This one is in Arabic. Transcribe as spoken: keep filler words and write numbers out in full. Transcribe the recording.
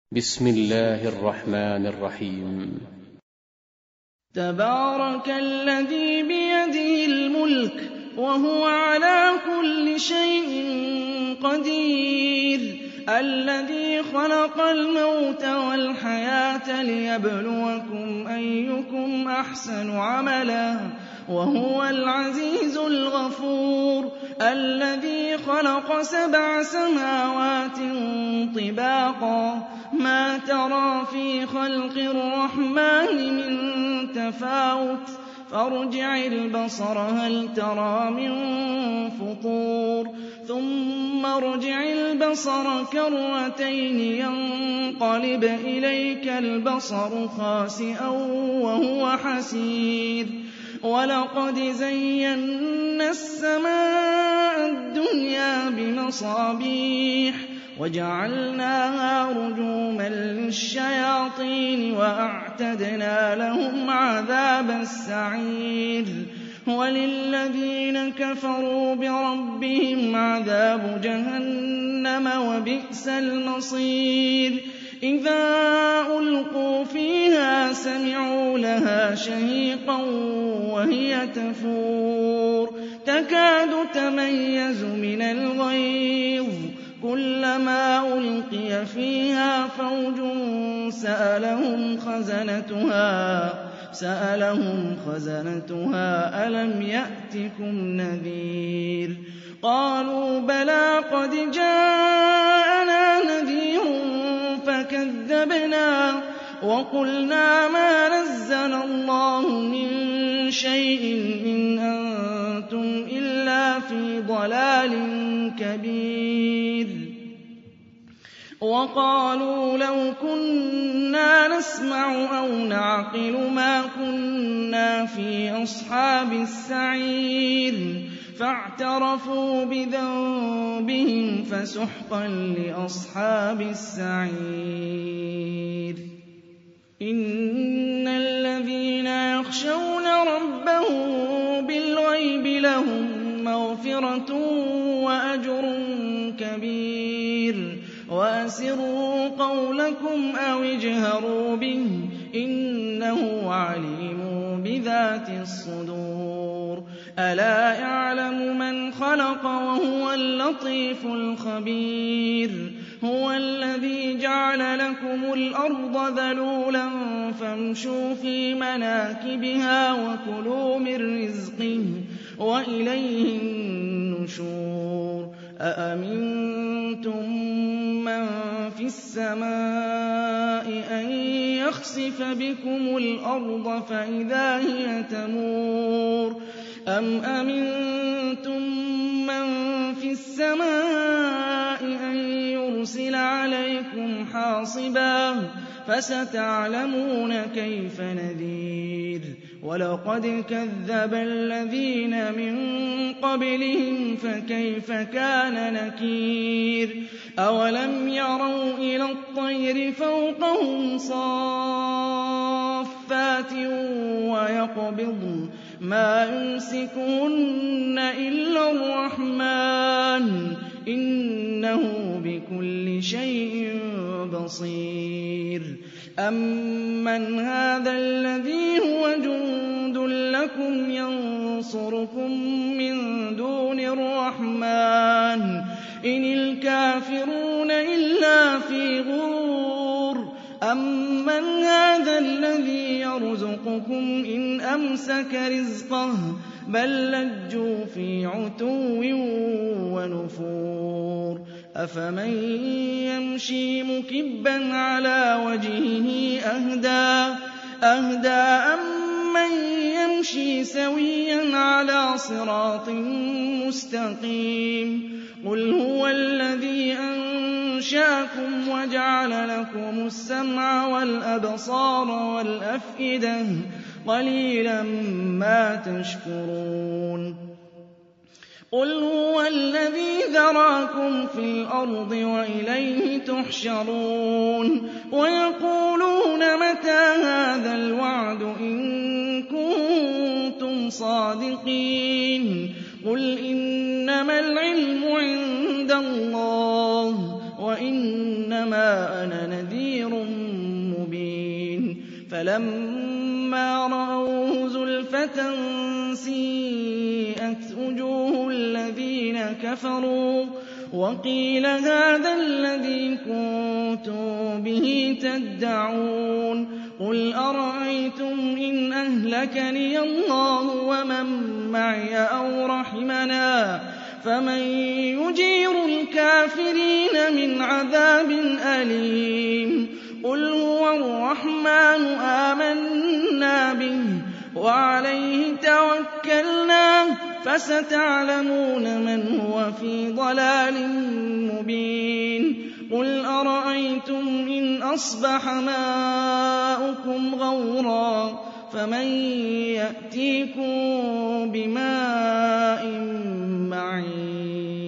بسم الله الرحمن الرحيم. تبارك الذي بيده الملك وهو على كل شيء قدير، الذي خلق الموت والحياة ليبلوكم أيكم أحسن عملا، وهو العزيز الغفور، الذي خلق سبع سماوات طباقا، ما ترى في خلق الرحمن من تفاوت، فارجع البصر هل ترى من فطور، ثم ارجع البصر كرتين ينقلب إليك البصر خاسئا وهو حسير، ولقد زينا السماء الدنيا بمصابيح وجعلناها رجوما للشياطين وأعتدنا لهم عذاب السعير، وللذين كفروا بربهم عذاب جهنم وبئس المصير. إذا ألقوا فيها سمعوا لها شهيقا وهي تفور، تكاد تميز من الغيظ، كلما ألقي فيها فوج سألهم خزنتها سألهم خزنتها ألم يأتكم نذير، قالوا بلى قد جاءنا نذير فكذبنا وقلنا ما نزل الله من شيء إن أنتم إلا في ضلال كبير، وقالوا لو كنا نسمع أو نعقل ما كنا في أصحاب السعير، فاعترفوا بذنبهم فسحقا لأصحاب السعير. إن الذين يخشون ربهم بالغيب لهم مغفرة وأجر كبير، وأسروا قولكم أو اجهروا به إنه عليم بذات الصدور. ألا يعلم من خلق وهو اللطيف الخبير، هو الذي جعل لكم الأرض ذلولا فامشوا في مناكبها وكلوا من رزقه وإليه النشور. أأمنتم من في السماء أن يخسف بكم الأرض فإذا هي تمور، أم أمنتم من في السماء أن يرسل عليكم حاصبا، فستعلمون كيف نذير. ولقد كذب الذين من قبلهم فكيف كان نكير. أولم يروا إلى الطير فوقهم صافات ويقبضن ما يمسكهن إلا الرحمن إنه بكل شيء بصير. أمن هذا الذي هو جند لكم ينصركم من دون الرحمن إن الكافرون إلا في غرور. أمن هذا الذي يرزقكم إن أمسك رزقه بل لجوا في عتو ونفور. أفمن يمشي مكبا على وجهه أهدى أهدى أمن يمشي سويا على صراط مستقيم. قل هو الذي أنشأكم وجعل لكم السمع والأبصار والأفئدة قليلا ما تشكرون. قل هو الذي ذراكم في الأرض وإليه تحشرون. ويقولون متى هذا الوعد إن كنتم صادقين. قل إنما العلم عند الله وإنما أنا نذير فَلَمَّا رَأَوْهُ زُلْفَةً سِيئَتْ وُجُوهُ الَّذِينَ كَفَرُوا وَقِيلَ هَٰذَا الَّذِي كُنتُم بِهِ تَدَّعُونَ قُلْ أَرَأَيْتُمْ إِنْ أَهْلَكَنِيَ اللَّهُ وَمَن مَّعِيَ أَوْ رَحِمَنَا فَمَن يُجِيرُ الْكَافِرِينَ مِنْ عَذَابٍ أَلِيمٍ قُلْ هُوَ الرَّحْمَٰنُ آمَنَّا بِهِ وَعَلَيْهِ تَوَكَّلْنَا فَسَتَعْلَمُونَ مَنْ هُوَ فِي ضَلَالٍ مُّبِينٍ قُلْ أَرَأَيْتُمْ إِنْ أَصْبَحَ مَاؤُكُمْ غَوْرًا فَمَن يَأْتِيكُم بِمَاءٍ مَّعِينٍ